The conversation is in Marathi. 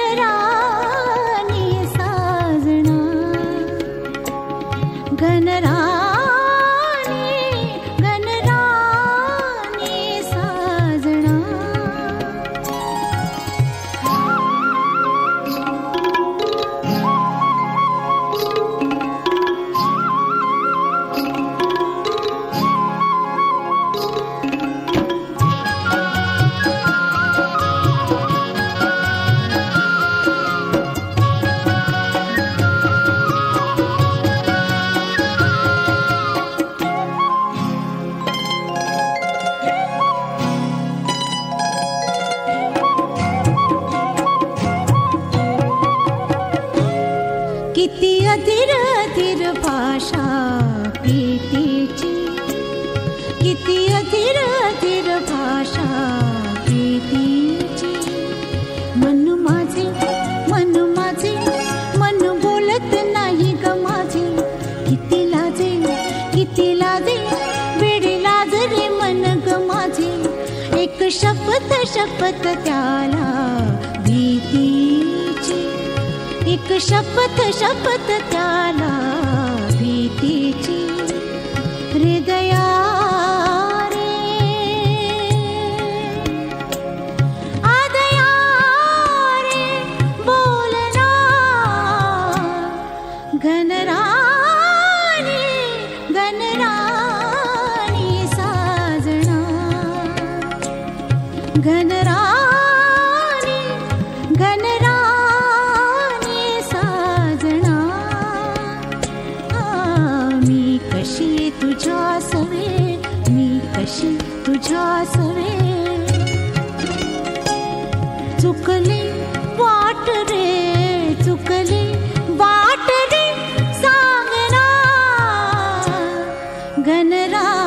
गणरानी साजना, गणरानी गणरानी साजना. किती अधीर अधीर भाषा प्रीतीची, किती अधीर अधीर भाषा प्रीतीची. मन माझे मन माझे मन बोलत नाही ग माझे, किती लाजे वेडी लाज रे मन ग माझे. एक शपथ शपथ त्याला भीतीची, एक शपथ शपथ त्याला भीतीची. हृदया रे आदया रे बोलना, गणरानी गणरानी साजना, गणरानी गणरानी साजना. मी कशी तुझ्या सवे, मी कशी तुझ्या सवे. चुकली वाट रे, चुकली वाट रे सांगना, गणरानी